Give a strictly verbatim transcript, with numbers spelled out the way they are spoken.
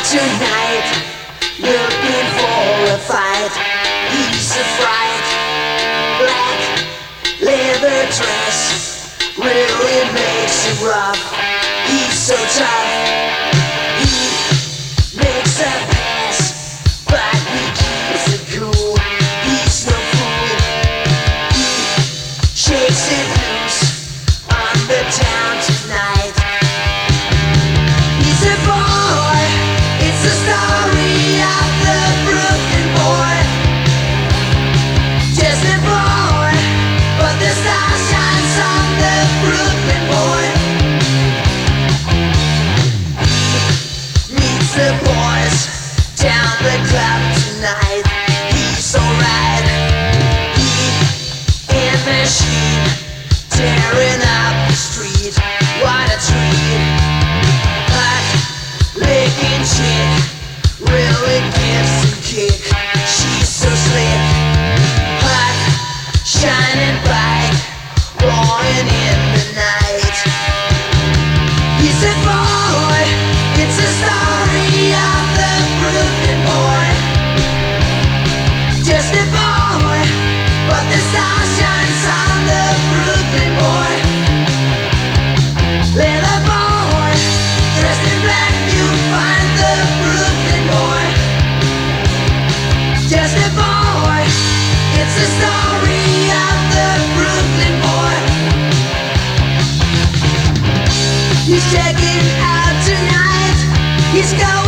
tonight, looking for a fight. He's a fright. Black leather dress really makes it rough. He's so tough. He makes a pass, but he keeps it cool. He's no fool. He shakes it loose on the town tonight. He's a boy. It's the story of the Brooklyn boy. Just a boy, but the star shines on the Brooklyn boy. Meets the boys down the club tonight. He's alright. He in the sheet, tearing up the street. What a treat! Hot licking chick really gives a kick. She's so slick. Hot shining bike blowing in the night. He's a boy. It's a story of the Brooklyn boy. Just a boy, but the star shines on the Brooklyn boy. Little boy, dressed in black, you find the Brooklyn boy. Just a boy, it's a story of the Brooklyn boy. He's checking out tonight. He's going